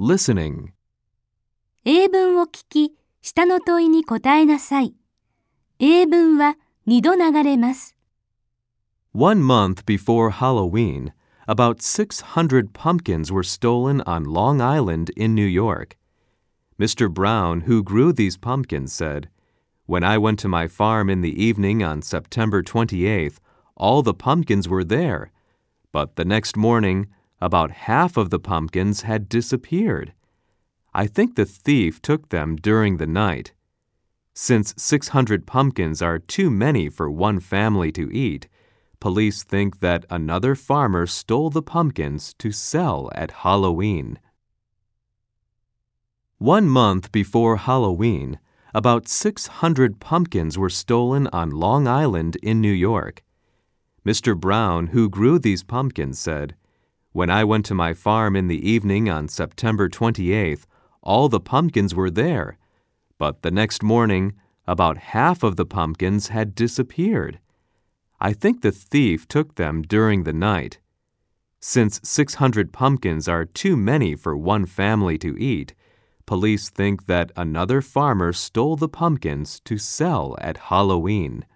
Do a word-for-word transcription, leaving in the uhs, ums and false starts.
Listening. 英文を聞き、下の問いに答えなさい。英文は二度流れます。 One month before Halloween, about six hundred pumpkins were stolen on Long Island in New York. Mister Brown, who grew these pumpkins, said, "When I went to my farm in the evening on September twenty-eighth, all the pumpkins were there. But the next morning, about half of the pumpkins had disappeared. I think the thief took them during the night. Since six hundred pumpkins are too many for one family to eat, police think that another farmer stole the pumpkins to sell at Halloween." One month before Halloween, about six hundred pumpkins were stolen on Long Island in New York. Mister Brown, who grew these pumpkins, said, "When I went to my farm in the evening on September twenty-eighth, all the pumpkins were there. But the next morning, about half of the pumpkins had disappeared. I think the thief took them during the night. Since six hundred pumpkins are too many for one family to eat, police think that another farmer stole the pumpkins to sell at Halloween."